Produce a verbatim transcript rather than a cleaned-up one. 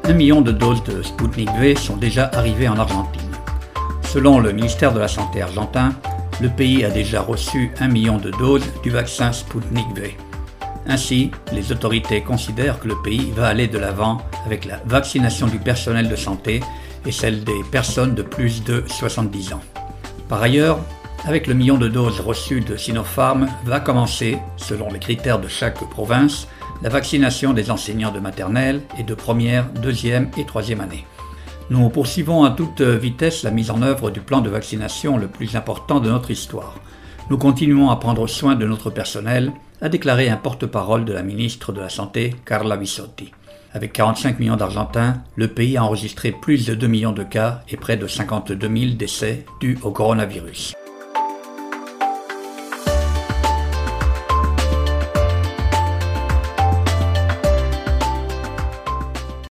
un million de doses de Sputnik V sont déjà arrivées en Argentine. Selon le ministère de la Santé argentin, le pays a déjà reçu un million de doses du vaccin Sputnik V. Ainsi, les autorités considèrent que le pays va aller de l'avant avec la vaccination du personnel de santé et celle des personnes de plus de soixante-dix ans. Par ailleurs, avec le million de doses reçues de Sinopharm, va commencer, selon les critères de chaque province, la vaccination des enseignants de maternelle et de première, deuxième et troisième année. Nous poursuivons à toute vitesse la mise en œuvre du plan de vaccination le plus important de notre histoire. Nous continuons à prendre soin de notre personnel, a déclaré un porte-parole de la ministre de la Santé, Carla Bisotti. Avec quarante-cinq millions d'Argentins, le pays a enregistré plus de deux millions de cas et près de cinquante-deux mille décès dus au coronavirus.